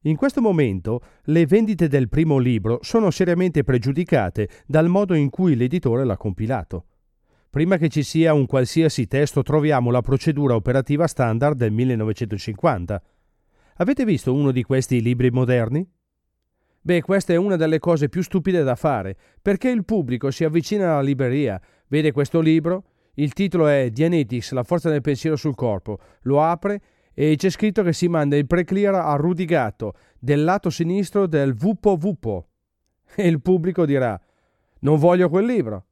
In questo momento le vendite del primo libro sono seriamente pregiudicate dal modo in cui l'editore l'ha compilato. Prima che ci sia un qualsiasi testo troviamo la procedura operativa standard del 1950. Avete visto uno di questi libri moderni? Beh, questa è una delle cose più stupide da fare, perché il pubblico si avvicina alla libreria, vede questo libro, il titolo è Dianetics, la forza del pensiero sul corpo, lo apre e c'è scritto che si manda il pre-clear a Rudy Gatto, del lato sinistro del Vupo Vupo. E il pubblico dirà, non voglio quel libro.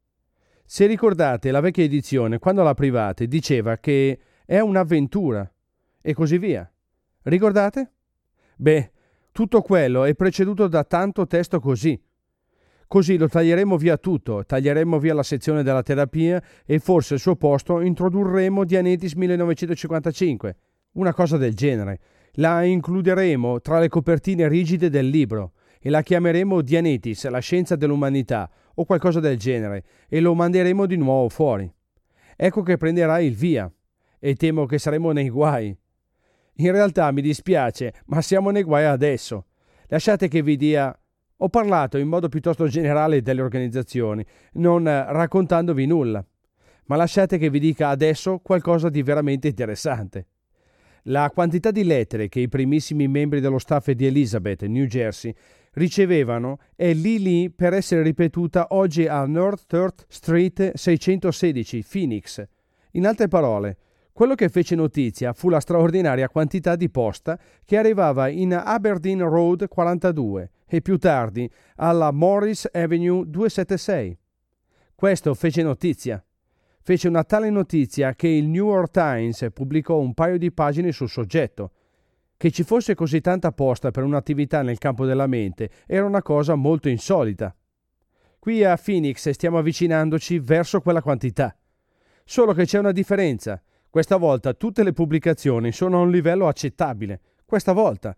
Se ricordate, la vecchia edizione, quando la aprivate, diceva che è un'avventura, e così via. Ricordate? Beh, tutto quello è preceduto da tanto testo così. Così lo taglieremo via tutto, taglieremo via la sezione della terapia e forse al suo posto introdurremo Dianetis 1955, una cosa del genere. La includeremo tra le copertine rigide del libro e la chiameremo Dianetis, la scienza dell'umanità, o qualcosa del genere, e lo manderemo di nuovo fuori. Ecco che prenderà il via, e temo che saremo nei guai. In realtà mi dispiace, ma siamo nei guai adesso. Lasciate che vi dia... Ho parlato in modo piuttosto generale delle organizzazioni, non raccontandovi nulla, ma lasciate che vi dica adesso qualcosa di veramente interessante. La quantità di lettere che i primissimi membri dello staff di Elizabeth, New Jersey, ricevevano è lì per essere ripetuta oggi a North 3rd Street 616, Phoenix. In altre parole, quello che fece notizia fu la straordinaria quantità di posta che arrivava in Aberdeen Road 42 e più tardi alla Morris Avenue 276. Questo fece notizia. Fece una tale notizia che il New York Times pubblicò un paio di pagine sul soggetto. Che ci fosse così tanta posta per un'attività nel campo della mente era una cosa molto insolita. Qui a Phoenix stiamo avvicinandoci verso quella quantità. Solo che c'è una differenza. Questa volta tutte le pubblicazioni sono a un livello accettabile. Questa volta,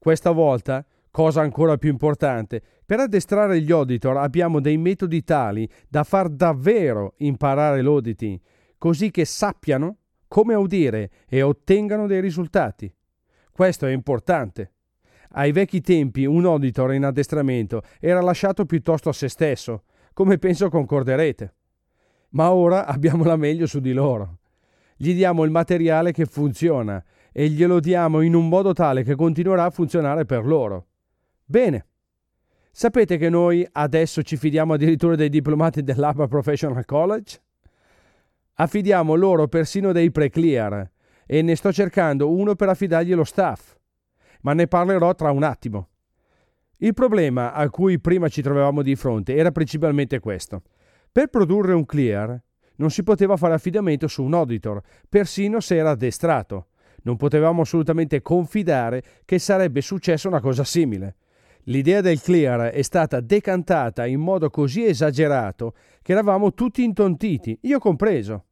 cosa ancora più importante, per addestrare gli auditor abbiamo dei metodi tali da far davvero imparare l'auditing, così che sappiano come udire e ottengano dei risultati. Questo è importante. Ai vecchi tempi un auditor in addestramento era lasciato piuttosto a se stesso, come penso concorderete. Ma ora abbiamo la meglio su di loro. Gli diamo il materiale che funziona e glielo diamo in un modo tale che continuerà a funzionare per loro. Bene. Sapete che noi adesso ci fidiamo addirittura dei diplomati dell'Upper Professional College? Affidiamo loro persino dei pre-clear e ne sto cercando uno per affidargli lo staff, ma ne parlerò tra un attimo. Il problema a cui prima ci trovavamo di fronte era principalmente questo. Per produrre un clear non si poteva fare affidamento su un auditor, persino se era addestrato. Non potevamo assolutamente confidare che sarebbe successa una cosa simile. L'idea del clear è stata decantata in modo così esagerato che eravamo tutti intontiti, io compreso.